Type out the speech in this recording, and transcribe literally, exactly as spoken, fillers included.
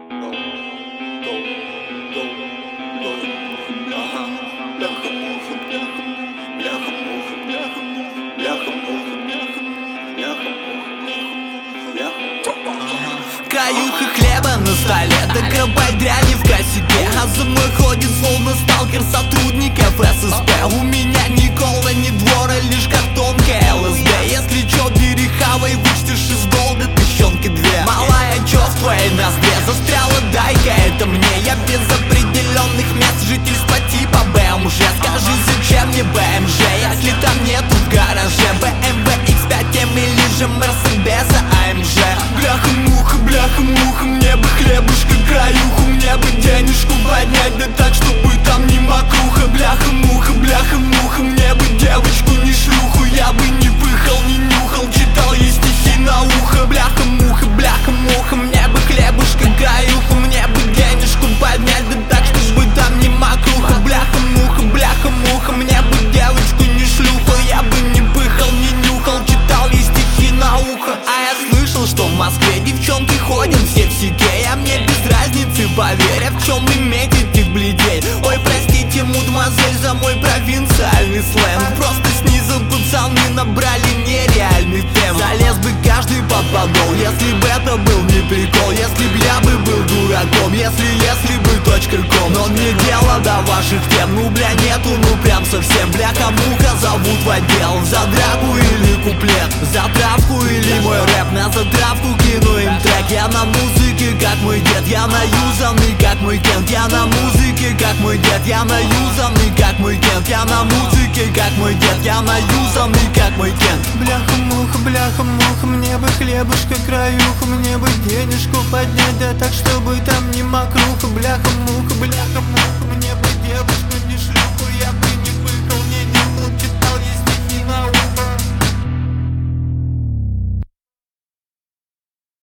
Каюха хлеба на столе, да копать дряни в косяке. А за мной ходит словно сталкер сотрудников эс эс пэ. У меня ни кола, ни двора, лишь картонка эл эс дэ. Если чё, бери хавай, вычтешь из голда тыщенки две. Малая, чё в твоей ноздре застряла, дай-ка это мне. Я без определенных мест, жительства типа бэ эм жэ. Скажи, зачем мне бэ эм жэ, если там нету в гараже бэ эм вэ икс пять эм или же Мерседеса а эм жэ. Бляха-муха, бляха-муха, мне бы хлебушка краюху, мне бы денежку поднять, да так, чтобы там не мокруха. Бляха-муха, бляха-муха, мне бы девочку не шлюху, я бы не пыхал, не нюхал, читал ей стихи на ухо. Бляха-муха, бляха-муха, мне бы хлебушка краюху, мне бы денежку поднять, да так, чтобы там не мокруха. Бляха-муха, бляха-муха, мне бы девочку не шлюху, я бы не пыхал, не нюхал, читал ей стихи на ухо. А я слышал, что в Москве девчонки ходят все в сике, а мне без разницы, поверь, а в чем иметь этих бледей. Ой, простите, мудмазель, за мой провинциальный сленг. Просто снизу пацаны набрали нереальный темп. Залез бы каждый под подол, если бы это был не прикол. Если б я бы был дураком, если, если бы точка ком. Но мне дело до ваших тем, ну бля нету, ну прям совсем. Бляха-муха зовут в отдел, за драку или куплет, за травку или мой рэп. На затравку кину им трек, я на музыке как мой дед, я наюзанный как мой Кент. Я на музыке как мой дед, я наюзанный как мой Кент. Я на музыке как мой дед, я наюзанный как мой Кент. Бляха-муха, бляха-муха, мне бы хлебушка краюху, мне бы денежку поднять, да так, чтобы там не мокруха. Бляха-муха, бляха